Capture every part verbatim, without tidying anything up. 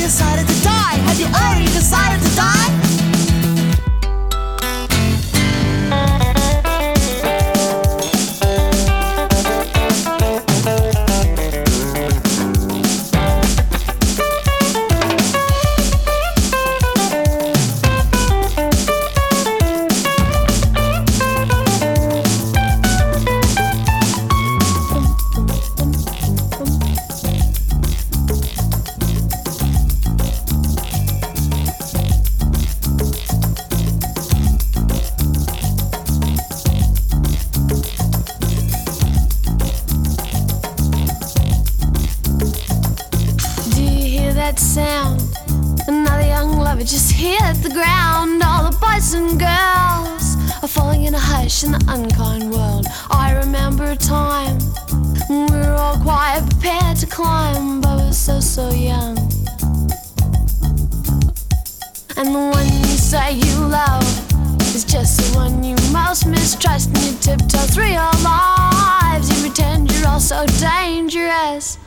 decided to die? Have you already decided to die? Sound. Another young lover just hit the ground. All the boys and girls are falling in a hush in the unkind world. I remember a time when we were all quite prepared to climb, but we're so, so young. And the one you say you love is just the one you most mistrust. And you tiptoe through your lives, you pretend you're all so dangerous.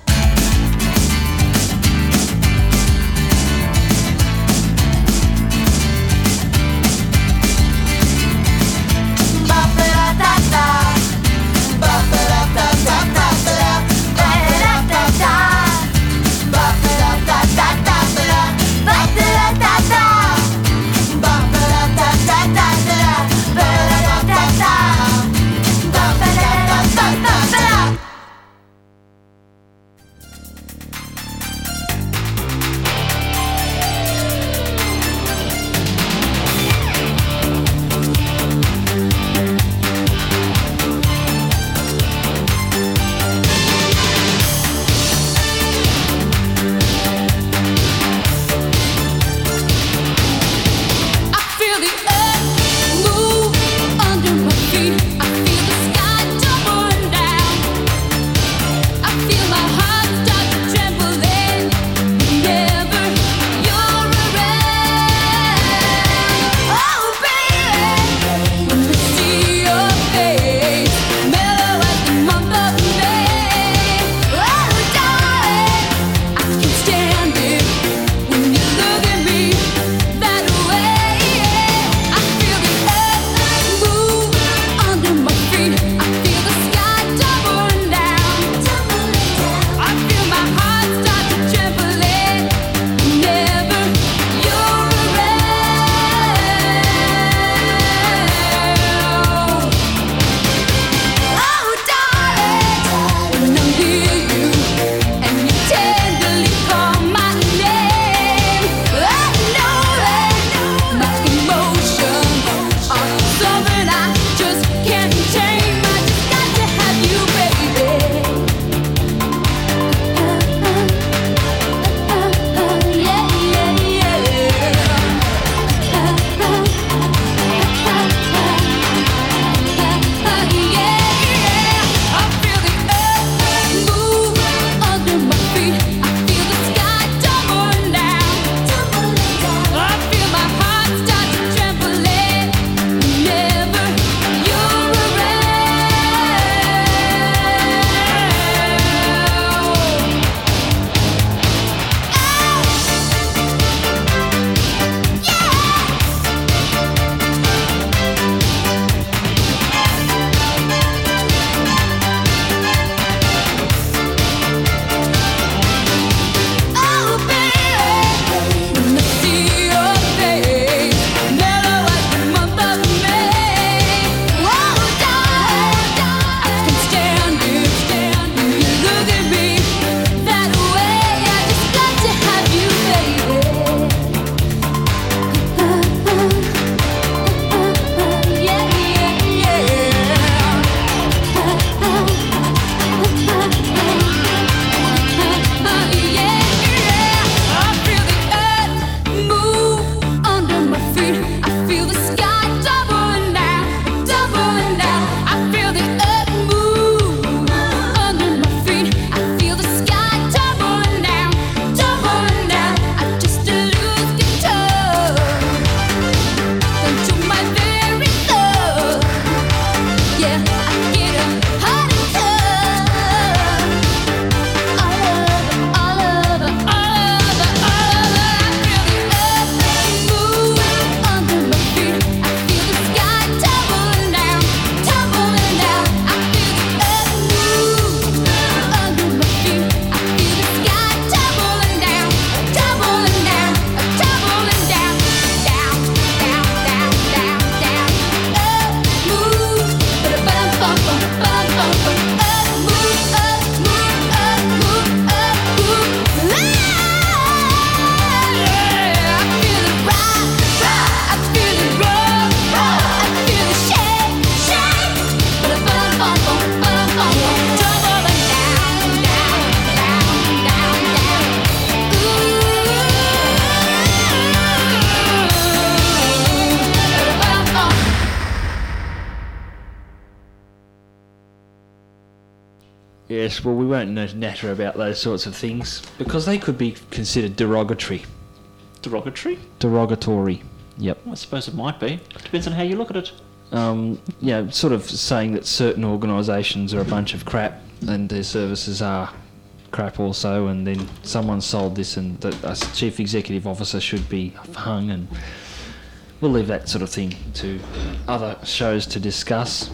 Yes, well, we won't n- natter about those sorts of things because they could be considered derogatory. Derogatory? Derogatory, yep. I suppose it might be. Depends on how you look at it. Um, yeah, sort of saying that certain organisations are a bunch of crap and their services are crap also, and then someone sold this and that a chief executive officer should be hung, and we'll leave that sort of thing to other shows to discuss.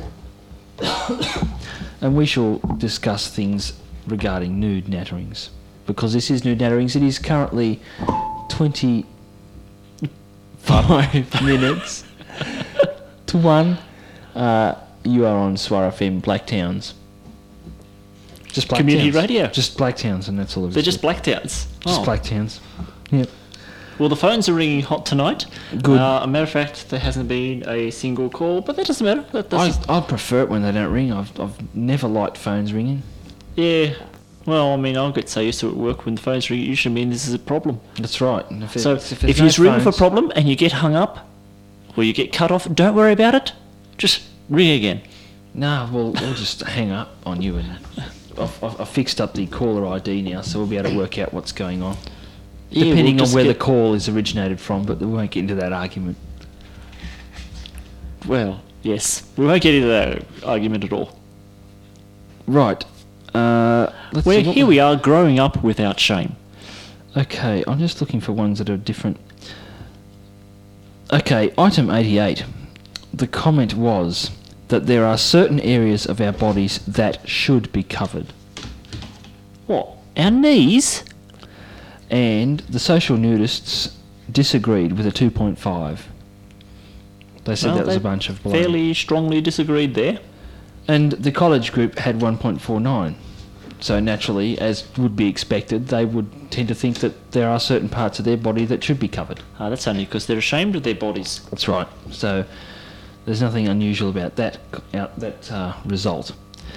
And we shall discuss things regarding nude natterings, because this is nude natterings. It is currently twenty-five minutes to one. Uh, you are on Swar F M Blacktowns. Just Blacktowns. Community radio. Just Blacktowns, and that's all. They're just Blacktowns. Just Oh. Blacktowns. Yep. Well, the phones are ringing hot tonight. Good. Uh, a matter of fact, there hasn't been a single call, but that doesn't matter. That, that's I, just- I prefer it when they don't ring. I've I've never liked phones ringing. yeah. Well, I mean, I'll get so used to it at work when the phones ring. It usually means this is a problem. That's right. And if So it's, if, there's you no ring for a phones- problem and you get hung up, or you get cut off, don't worry about it. Just ring again. No, well, we'll just hang up on you, and I've, I've, I've fixed up the caller I D now, so we'll be able to work out what's going on. Yeah, Depending we'll on just where get- the call is originated from, but we won't get into that argument. Well, yes, we won't get into that argument at all. Right. Uh, let's Well, see what here we are, growing up without shame. Okay, I'm just looking for ones that are different. Okay, item eighty-eight. The comment was that there are certain areas of our bodies that should be covered. What? Our knees? And the social nudists disagreed with a two point five. They said Well, that was they a bunch of baloney. fairly strongly disagreed there. And the college group had one point four nine. So naturally, as would be expected, they would tend to think that there are certain parts of their body that should be covered. Ah, that's only because they're ashamed of their bodies. That's right. So there's nothing unusual about that out that uh, result.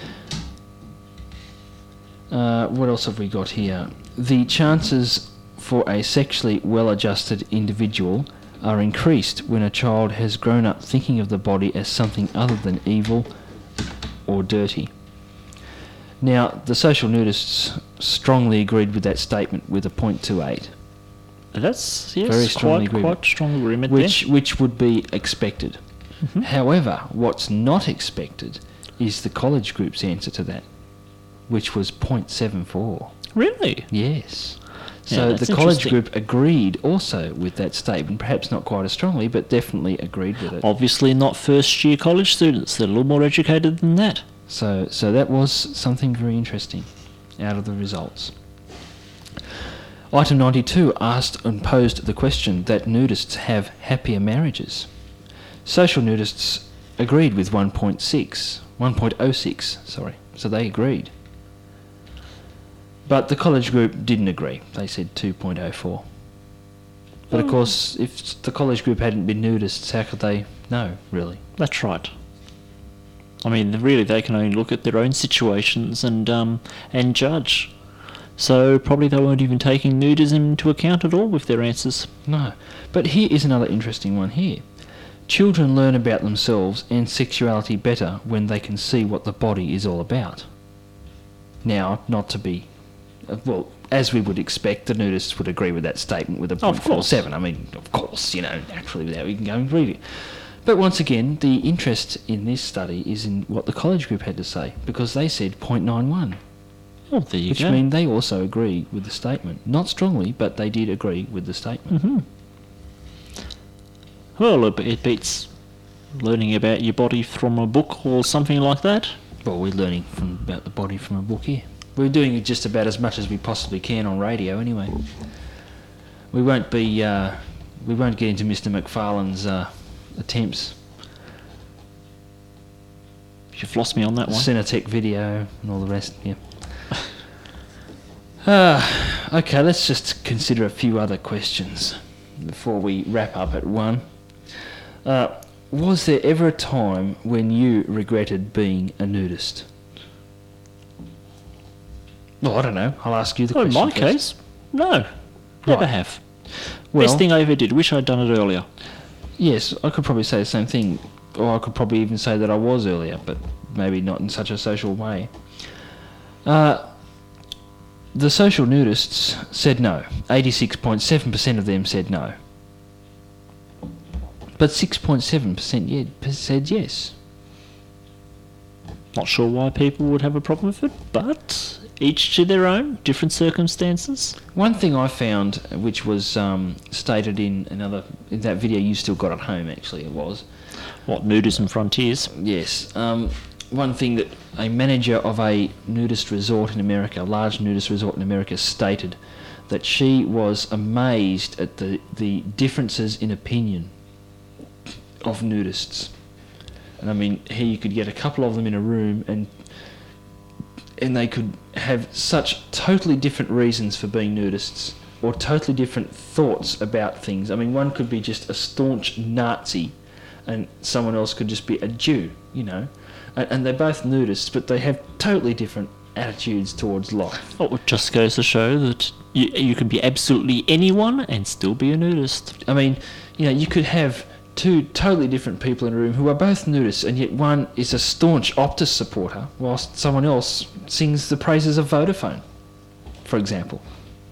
Uh, what else have we got here? The chances for a sexually well-adjusted individual are increased when a child has grown up thinking of the body as something other than evil or dirty. Now, the social nudists strongly agreed with that statement with a point two eight, That's, yes, Very strong quite, agreement. quite strong agreement which which would be expected. Mhm. However, what's not expected is the college group's answer to that, which was point seven four. there. Really? Yes. Yeah, So that's the college interesting. group agreed also with that statement, perhaps not quite as strongly, but definitely agreed with it. Obviously not first-year college students. They're a little more educated than that. So, so that was something very interesting out of the results. Item ninety-two asked and posed the question that nudists have happier marriages. Social nudists agreed with one point six, one point oh six, sorry, so they agreed. But the college group didn't agree. They said two point oh four. But of Oh. course, if the college group hadn't been nudists, how could they know, really? That's right. I mean, really, they can only look at their own situations and um, and judge. So probably they weren't even taking nudism into account at all with their answers. No. But here is another interesting one here. Children learn about themselves and sexuality better when they can see what the body is all about. Now, not to be... uh, well, as we would expect, the nudists would agree with that statement with a Of point four course. seven. I mean, of course, you know, naturally, without even going and read it. But once again, the interest in this study is in what the college group had to say, because they said zero point nine one. Oh, there you Which go. means they also agree with the statement. Not strongly, but they did agree with the statement. hmm Well, it it beats learning about your body from a book or something like that. Well, we're learning from about the body from a book here. We're doing it just about as much as we possibly can on radio, anyway. We won't be. Uh, we won't get into Mister McFarlane's uh, attempts. You've lost me on that one. Cinetech video and all the rest. Yeah. Uh, okay, let's just consider a few other questions before we wrap up at one. Uh, was there ever a time when you regretted being a nudist? Well, I don't know. I'll ask you the Oh, in question my first. case, no. Never Right. have. Well, Best thing I ever did. Wish I'd done it earlier. yes, I could probably say the same thing, or I could probably even say that I was earlier, but maybe not in such a social way. Uh, the social nudists said no. eighty-six point seven percent of them said no. But six point seven percent ye- said yes. Not sure why people would have a problem with it, but each to their own, different circumstances. One thing I found, which was um, stated in another in that video you still got at home, actually, it was. What, Nudism Frontiers? Yes. Um, one thing that a manager of a nudist resort in America, a large nudist resort in America, stated that she was amazed at the, the differences in opinion of nudists. And I mean, here you could get a couple of them in a room and and they could have such totally different reasons for being nudists or totally different thoughts about things. I mean, one could be just a staunch Nazi and someone else could just be a Jew, you know. And, and they're both nudists, but they have totally different attitudes towards life. Oh, it just goes to show that you, you can be absolutely anyone and still be a nudist. I mean, you know, you could have two totally different people in a room who are both nudists, and yet one is a staunch Optus supporter, whilst someone else sings the praises of Vodafone, for example.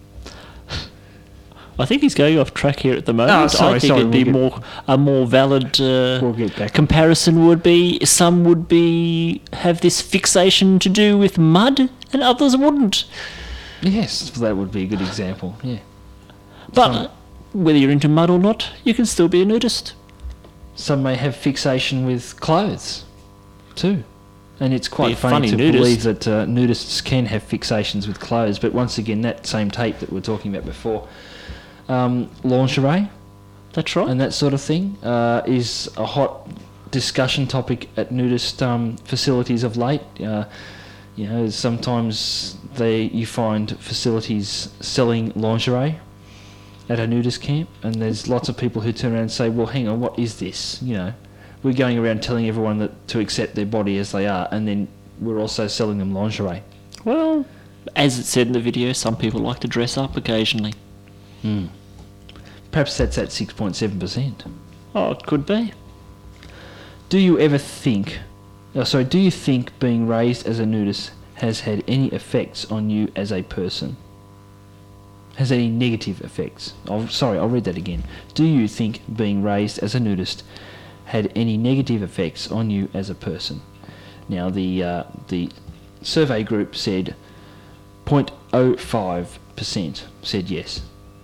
I think he's going off track here at the moment. Oh, sorry, I think sorry, it'd be we'll more a more valid uh, We'll get back. comparison would be some would be have this fixation to do with mud and others wouldn't. Yes, that would be a good example, yeah. But Some- whether you're into mud or not, you can still be a nudist. Some may have fixation with clothes, too. And it's Be quite a funny, funny to nudist. believe that uh, nudists can have fixations with clothes, but once again, that same tape that we were talking about before, um, lingerie That's right. and that sort of thing uh, is a hot discussion topic at nudist um, facilities of late. Uh, you know, sometimes they you find facilities selling lingerie at a nudist camp, and there's lots of people who turn around and say, well, hang on, what is this? You know, we're going around telling everyone that to accept their body as they are, and then we're also selling them lingerie. Well, as it said in the video, some people like to dress up occasionally. Mm. Perhaps that's at six point seven percent. Oh, it could be. Do you ever think, oh, sorry, do you think being raised as a nudist has had any effects on you as a person? Has any negative effects? Oh, sorry, I'll read that again. Do you think being raised as a nudist had any negative effects on you as a person? Now, the uh, the survey group said zero point zero five percent said yes,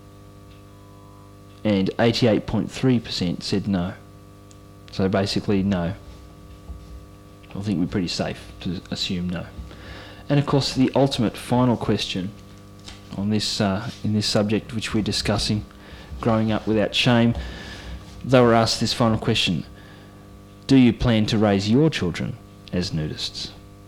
and eighty-eight point three percent said no. So basically, no. I think we're pretty safe to assume no. And of course, the ultimate final question on this uh, in this subject which we're discussing, growing up without shame, they were asked this final question: do you plan to raise your children as nudists?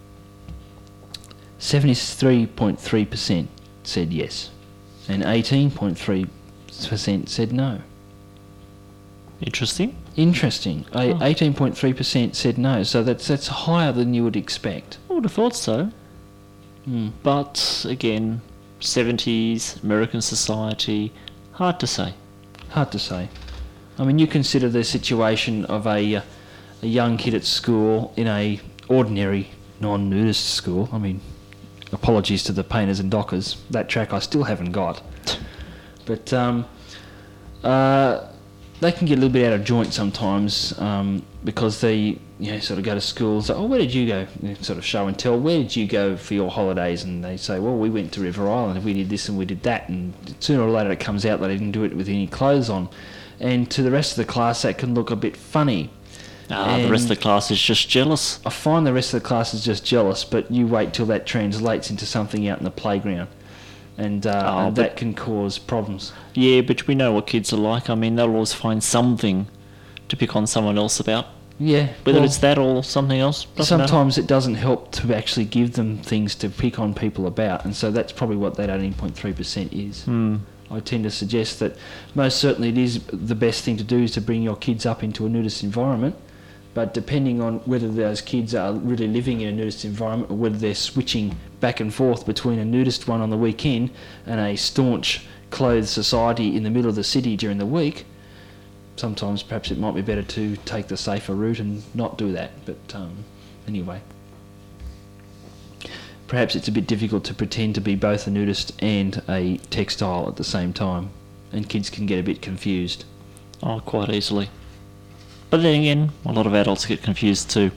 seventy-three point three percent said yes, and eighteen point three percent said no. Interesting. Interesting. A- Oh. eighteen point three percent said no, so that's that's higher than you would expect. I would have thought so. Hmm. But again, seventies, American society, hard to say. Hard to say. I mean, you consider the situation of a uh, a young kid at school in a ordinary non-nudist school. I mean, apologies to the painters and dockers. That track I still haven't got. But um, uh, they can get a little bit out of joint sometimes um, because they, you know, sort of go to school and say, oh, where did you go? You know, sort of show and tell, where did you go for your holidays? And they say, well, we went to River Island, we did this and we did that. And sooner or later it comes out that they didn't do it with any clothes on. And to the rest of the class, that can look a bit funny. Ah, the rest of And the class is just jealous. I find the rest of the class is just jealous, but you wait till that translates into something out in the playground. And, uh, Oh, and but- that can cause problems. Yeah, but we know what kids are like. I mean, they'll always find something to pick on someone else about. Yeah. Whether well, it's that or something else. doesn't matter. sometimes it doesn't help to actually give them things to pick on people about, and so that's probably what that eighteen point three percent is. Hmm. I tend to suggest that most certainly it is the best thing to do is to bring your kids up into a nudist environment, but depending on whether those kids are really living in a nudist environment or whether they're switching back and forth between a nudist one on the weekend and a staunch clothed society in the middle of the city during the week, sometimes perhaps it might be better to take the safer route and not do that. But um, anyway. perhaps it's a bit difficult to pretend to be both a nudist and a textile at the same time, and kids can get a bit confused. Oh, quite easily. But then again, a lot of adults get confused too.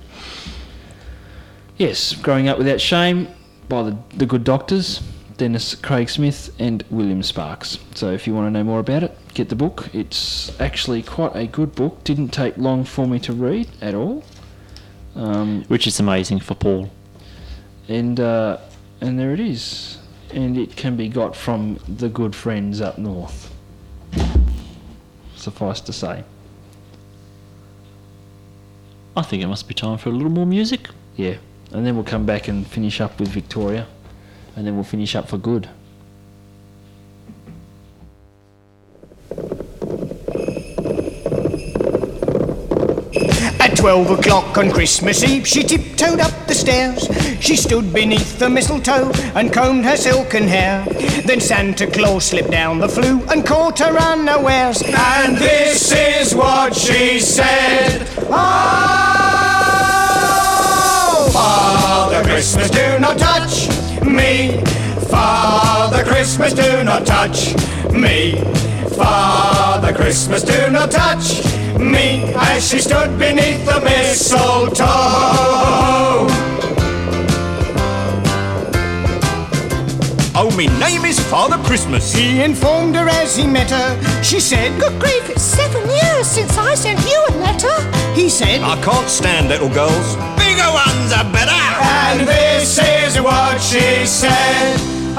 Yes, Growing Up Without Shame by the, the good doctors, Dennis Craig Smith and William Sparks. So if you want to know more about it, get the book. It's actually quite a good book. Didn't take long for me to read at all. Um, Which is amazing for Paul. And uh, and there it is. And it can be got from the good friends up north. Suffice to say. I think it must be time for a little more music. Yeah. And then we'll come back and finish up with Victoria. And then we'll finish up for good. At twelve o'clock on Christmas Eve, she tiptoed up the stairs. She stood beneath the mistletoe and combed her silken hair. Then Santa Claus slipped down the flue and caught her unawares. And this is what she said. Oh, Father Christmas, do not touch me. Father Christmas, do not touch me. Father Christmas, do not touch me, as she stood beneath the mistletoe. Oh, me name is Father Christmas. He informed her as he met her. She said, Good grief, it's seven years since I sent you a letter. He said, I can't stand little girls. Bigger ones are better. And this is what she said.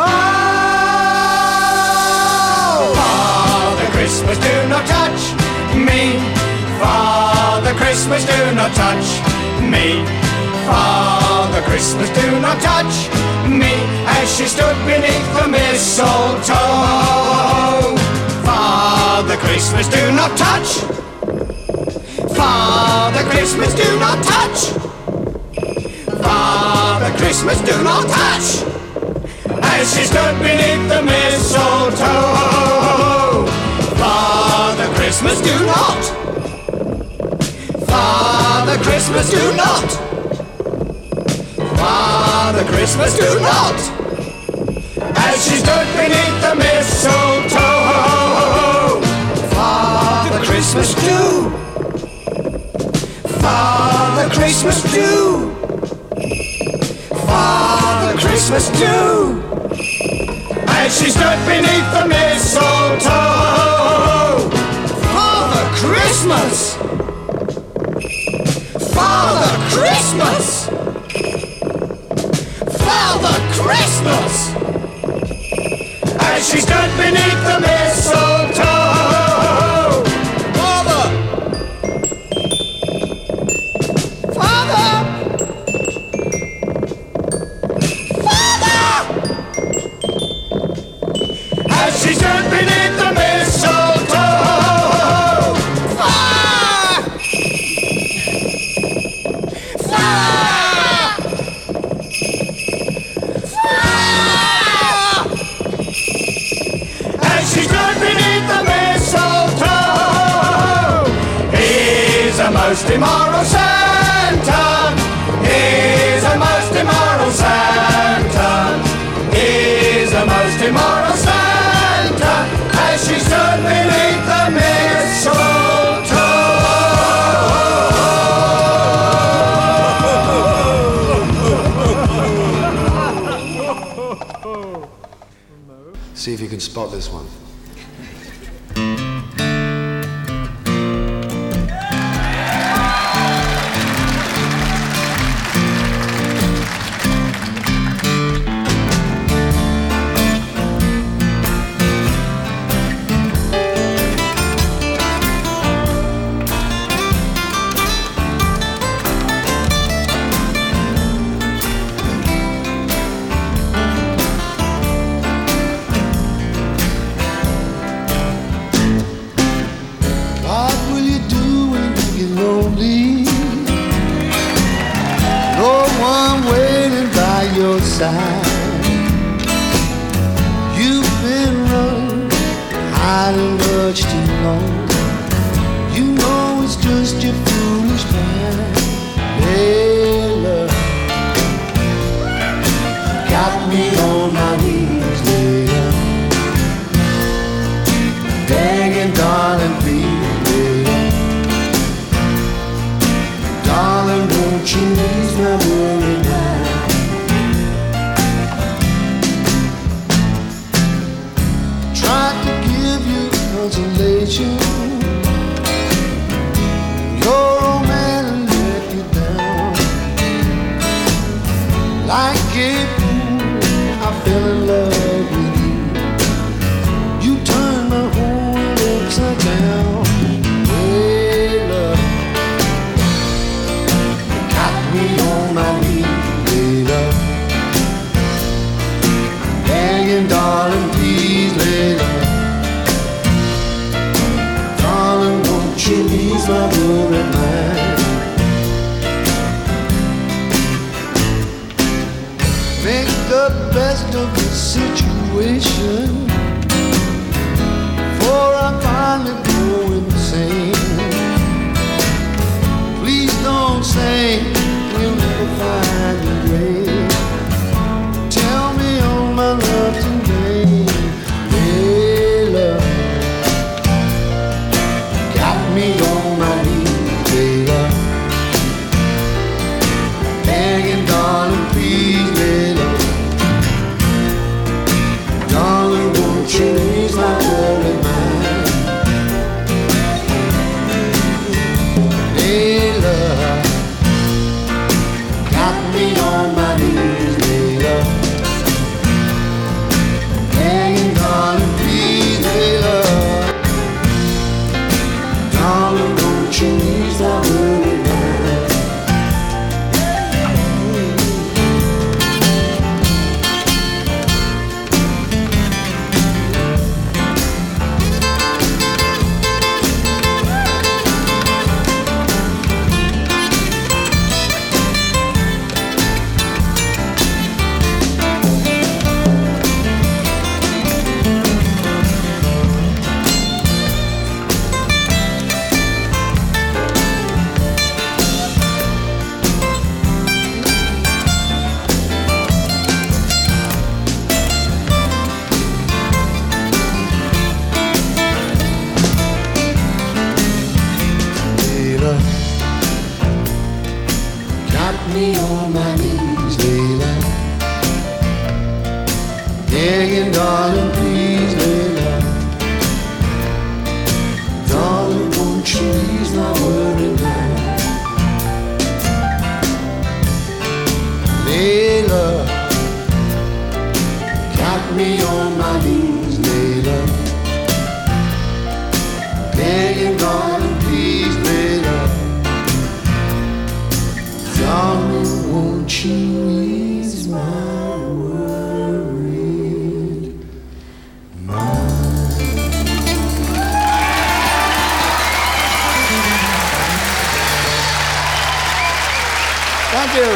Oh, Father Christmas, do not touch me. Father Christmas, do not touch me. Father Christmas, do not touch me, as she stood beneath the mistletoe. Father Christmas, do not touch. Father Christmas, do not touch. Father Christmas, do not touch, as she stood beneath the mistletoe. Father Christmas, do not. Father Christmas, do not. Father Christmas, do not, as she stood beneath the mistletoe. Father Christmas, do. Father Christmas, do. Father Christmas, do, as she stood beneath the mistletoe. Father Christmas. Father Christmas! Father Christmas! As she stood beneath the mistletoe. Father! Father! Father! As she stood beneath the mistletoe. Most immoral Santa, he's a most immoral Santa, he's a most immoral Santa, as she stood beneath the mistletoe. See if you can spot this one. You've been running hiding much too long. You know it's just your foolish mind. Hey, love, consolation. Your old man let you down. Like a fool, I fell in love with you. You turned my whole world upside down. Hey, love, you got me on my knees, hey, love. Begging, darling, please, hey, love. Darling, won't you ease my worried mind? Make the best of the situation, for I finally go insane. Please don't say you'll never find the grave. Tell me all my love's in vain. Hey, love, got me on my knees, hey, love. Begging, darling, please, hey, love. Darling, won't you ease my worried mind? Hey, love, got me on my knees, hey, love. Begging, darling, please, hey, love. Darling, won't you ease my worried mind? Layla, got me on my knees, Layla. Begging, darling, please, Layla. Darling, won't you ease my worried mind? Layla, got me on my knees, Layla. Begging, darling, please, Layla. Darling, won't you ease my worried mind? Thank you.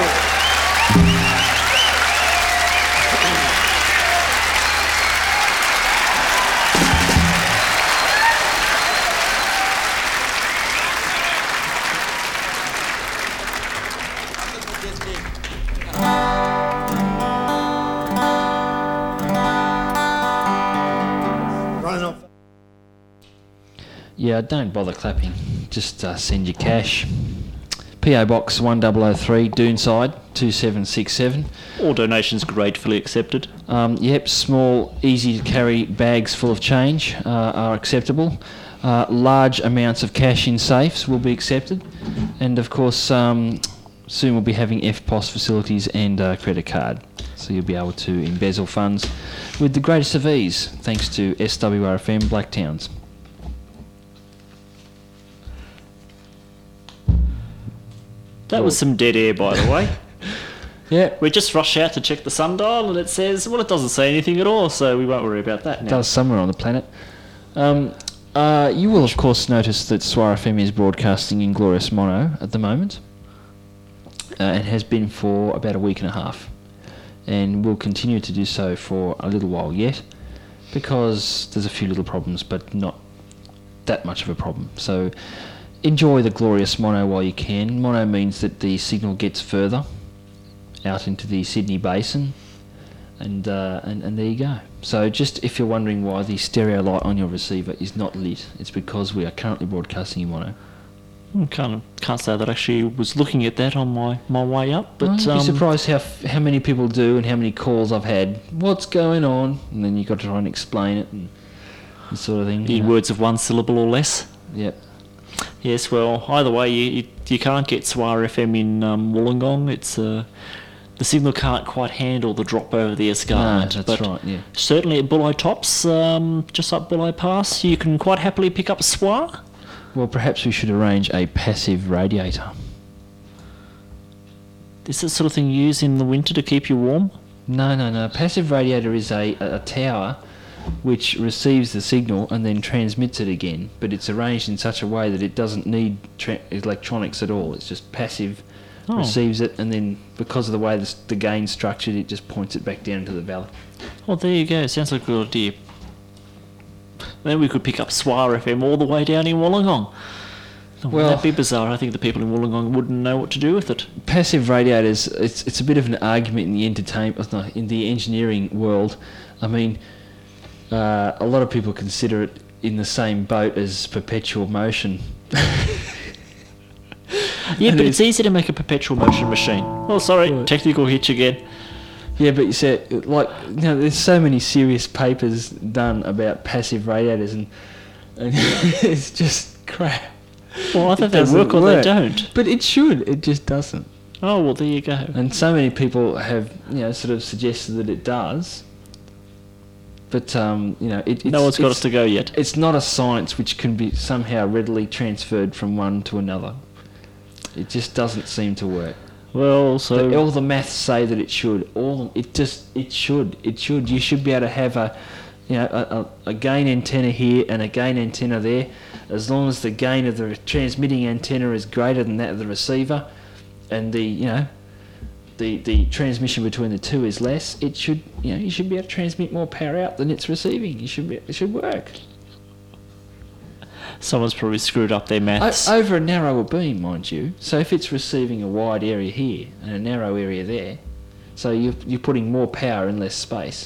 Running off. Yeah, don't bother clapping. Just uh, send your cash. P O Box one thousand three, Doonside two seven six seven. All donations gratefully accepted. Um, yep, small, easy to carry bags full of change uh, are acceptable. Uh, large amounts of cash in safes will be accepted. And of course, um, soon we'll be having F P O S facilities and uh, credit card. So you'll be able to embezzle funds with the greatest of ease, thanks to S W R F M Blacktowns. That was some dead air, by the way. Yeah, We just rush out to check the sundial and it says, well, it doesn't say anything at all, so we won't worry about that it now. does somewhere on the planet. Um, uh, you will, of course, notice that S W R F M is broadcasting in glorious mono at the moment. Uh, and has been for about a week and a half. And will continue to do so for a little while yet, because there's a few little problems, but not that much of a problem. So enjoy the glorious mono while you can. Mono means that the signal gets further out into the Sydney Basin, and, uh, and and there you go. So just if you're wondering why the stereo light on your receiver is not lit, it's because we are currently broadcasting in mono. I can't, can't say that I actually was looking at that on my, my way up, but... I'd be um, surprised how f- how many people do and how many calls I've had. What's going on? And then you've got to try and explain it. And this sort of thing. In you know. words of one syllable or less. Yep. Yes, well, either way, you you, you can't get S W A F M in um, Wollongong. It's uh, the signal can't quite handle the drop over the escarpment. No, that's but right, yeah. certainly at Bulli Tops, um, just up Bulli Pass, you can quite happily pick up S W A. Well, perhaps we should arrange a passive radiator. Is this sort of thing used in the winter to keep you warm? No, no, no. Passive radiator is a, a tower which receives the signal and then transmits it again, but it's arranged in such a way that it doesn't need tra- electronics at all. It's just passive, Oh. receives it, and then because of the way the, the gain's structured, it just points it back down into the valley. Well, there you go. Sounds like a good idea. Then we could pick up S W A F M all the way down in Wollongong. Wouldn't Well- that be bizarre? I think the people in Wollongong wouldn't know what to do with it. Passive radiators, it's it's a bit of an argument in the entertainment, no, in the engineering world. I mean, uh, a lot of people consider it in the same boat as perpetual motion. Yeah, And but it's- it's easy to make a perpetual motion machine. Oh, sorry, Right. technical hitch again. Yeah, but you said, like, you know, there's so many serious papers done about passive radiators, and, and it's just crap. Well, I It thought they doesn't work or work. they don't. But it should. It just doesn't. Oh, well, there you go. And so many people have, you know, sort of suggested that it does. But um, you know, it, it's, No one's got it's- us to go yet. It's not a science which can be somehow readily transferred from one to another. It just doesn't seem to work. Well, so... The- all the maths say that it should. All it just it should. It should. You should be able to have a, you know, a, a, a gain antenna here and a gain antenna there, as long as the gain of the transmitting antenna is greater than that of the receiver, and the you know, the the transmission between the two is less. It should you know you should be able to transmit more power out than it's receiving. You should be it should work. Someone's probably screwed up their maths. O- over a narrower beam, mind you. So if it's receiving a wide area here and a narrow area there, so you're, you're putting more power in less space.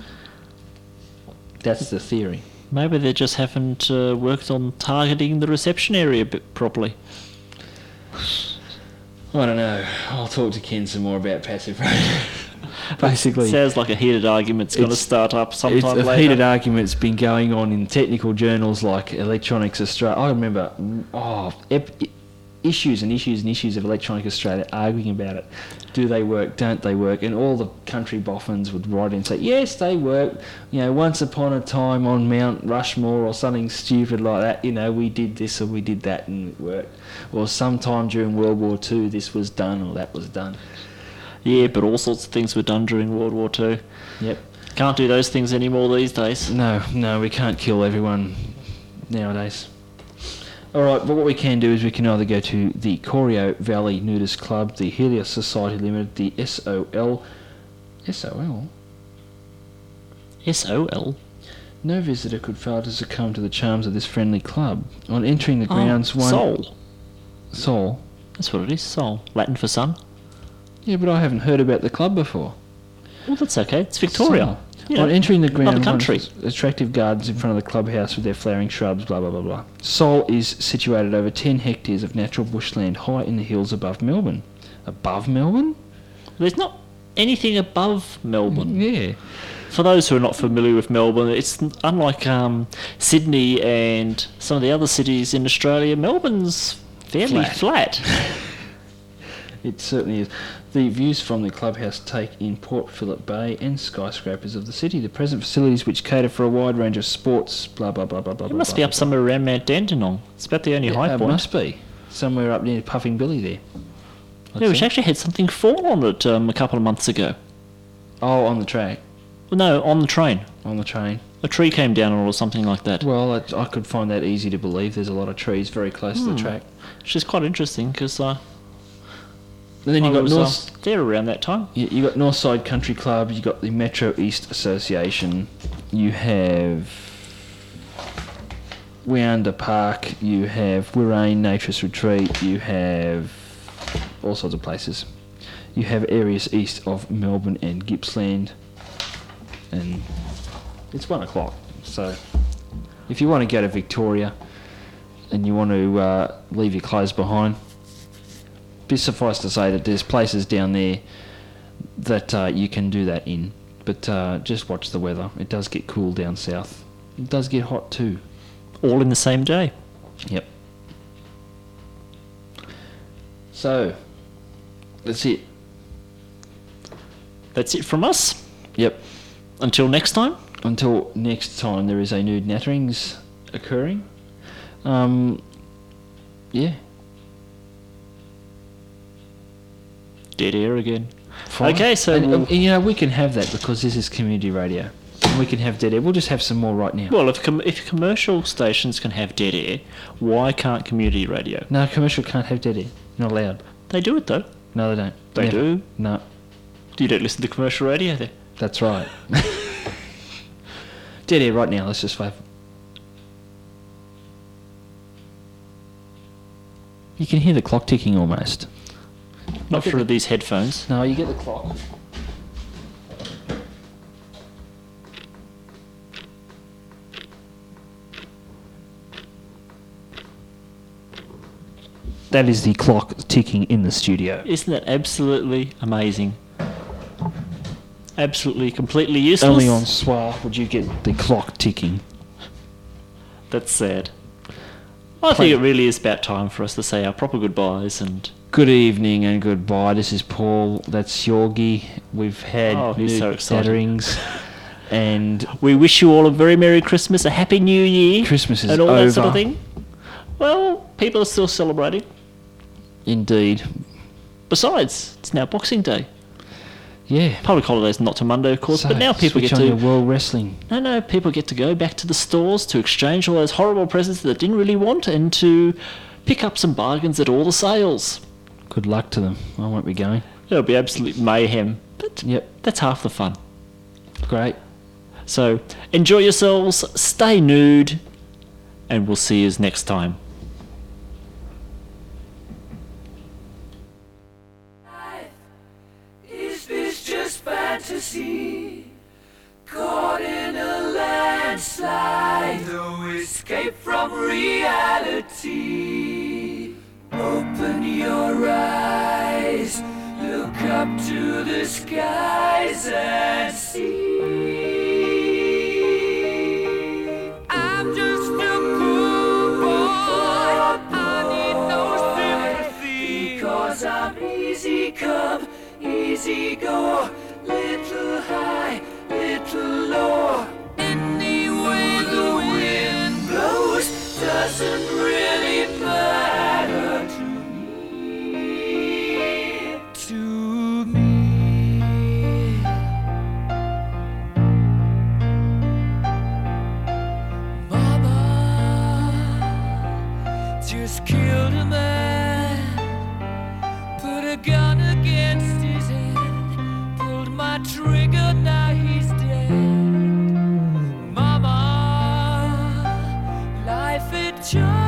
That's the theory. Maybe they just haven't uh, worked on targeting the reception area a bit properly. I don't know. I'll talk to Ken some more about passive radio. Basically, Sounds like a heated argument's going to it's- start up it's sometime a later. heated argument's been going on in technical journals like Electronics Australia. I remember, oh, ep- issues and issues and issues of Electronic Australia arguing about it. Do they work? Don't they work? And all the country boffins would write in and say, yes, they work. You know, once upon a time on Mount Rushmore or something stupid like that, you know, we did this or we did that and it worked. Or sometime during World War Two, this was done or that was done. Yeah, but all sorts of things were done during World War Two. Yep. Can't do those things anymore these days. No, no, we can't kill everyone nowadays. All right, but what we can do is we can either go to the Corio Valley Nudist Club, the Helios Society Limited, the S O L. S O L? S O L? No visitor could fail to succumb to the charms of this friendly club. On entering the grounds, oh, one... Sol. Sol? That's what it is, Sol. Latin for sun. Yeah, but I haven't heard about the club before. Well, that's okay. It's Victoria. Sol. You know, On entering the ground, another country. one- attractive gardens in front of the clubhouse with their flowering shrubs, blah, blah, blah, blah. Sol is situated over ten hectares of natural bushland high in the hills above Melbourne. Above Melbourne? There's not anything above Melbourne. Yeah. For those who are not familiar with Melbourne, it's n- unlike um, Sydney and some of the other cities in Australia. Melbourne's fairly Flat. flat. It certainly is. The views from the clubhouse take in Port Phillip Bay and skyscrapers of the city. The present facilities which cater for a wide range of sports, blah, blah, blah, blah, blah. It must blah, be blah, up somewhere around Mount Dandenong. It's about the only blah. high Yeah, it point. must be. Somewhere up near Puffing Billy there. I'd Yeah, which say. actually had something fall on it um, a couple of months ago. Oh, on the track. Well, no, on the train. On the train. A tree came down on it or something like that. Well, I, I could find that easy to believe. There's a lot of trees very close to the track. Which is quite interesting because uh, And then I you've got was North... uh, there around that time. You, you got Northside Country Club, you got the Metro East Association, you have Weanda Park, you have Wirrain Naturist Retreat, you have all sorts of places. You have areas east of Melbourne and Gippsland, and it's one o'clock. So if you want to go to Victoria and you want to uh, leave your clothes behind, be suffice to say that there's places down there that uh, you can do that in, but uh, just watch the weather. It does get cool down south. it does get hot too. All in the same day. Yep. So, that's it. That's it from us. Yep. Until next time. Until next time, there is a nude natterings occurring. Um, yeah. Dead air again. Fine. Okay, so and, we'll- um, you know, we can have that because this is community radio. We can have dead air. We'll just have some more right now. Well, if com- if commercial stations can have dead air, why can't community radio? No, commercial can't have dead air. Not allowed. They do it though. No, they don't. They Never. do. No, You don't listen to commercial radio there. that's right. Dead air right now. Let's just wait. You can hear the clock ticking almost. Not through these headphones. No, you get the clock. That is the clock ticking in the studio. Isn't that absolutely amazing? Absolutely, completely useless. Only on Soir would you get the clock ticking. That's sad. I think it really is about time for us to say our proper goodbyes and... Good evening and goodbye. This is Paul. That's Yorgi. We've had Oh, he's nude so excited. gatherings, and We wish you all a very Merry Christmas, a Happy New Year. Christmas is and all that sort of over. thing. Well, people are still celebrating. indeed, Besides, it's now Boxing Day. yeah. Public holidays not to Monday, of course, So, but now people switch get on to... your World Wrestling. No, no, people get to go back to the stores to exchange all those horrible presents that they didn't really want and to pick up some bargains at all the sales. Good luck to them. I won't be going. It'll be absolute mayhem, but Yep. that's half the fun. Great. So, enjoy yourselves, stay nude, and we'll see you next time. Is this just fantasy? Caught in a landslide, no escape from reality. Open your eyes, look up to the skies and see. I'm just a poor boy, I need no sympathy, because I'm easy come, easy go, little high, little low. Any way the wind blows doesn't really matter to me, to me. Mama just killed a man, put a gun against his head, pulled my trigger, now he's dead. Mama, life it just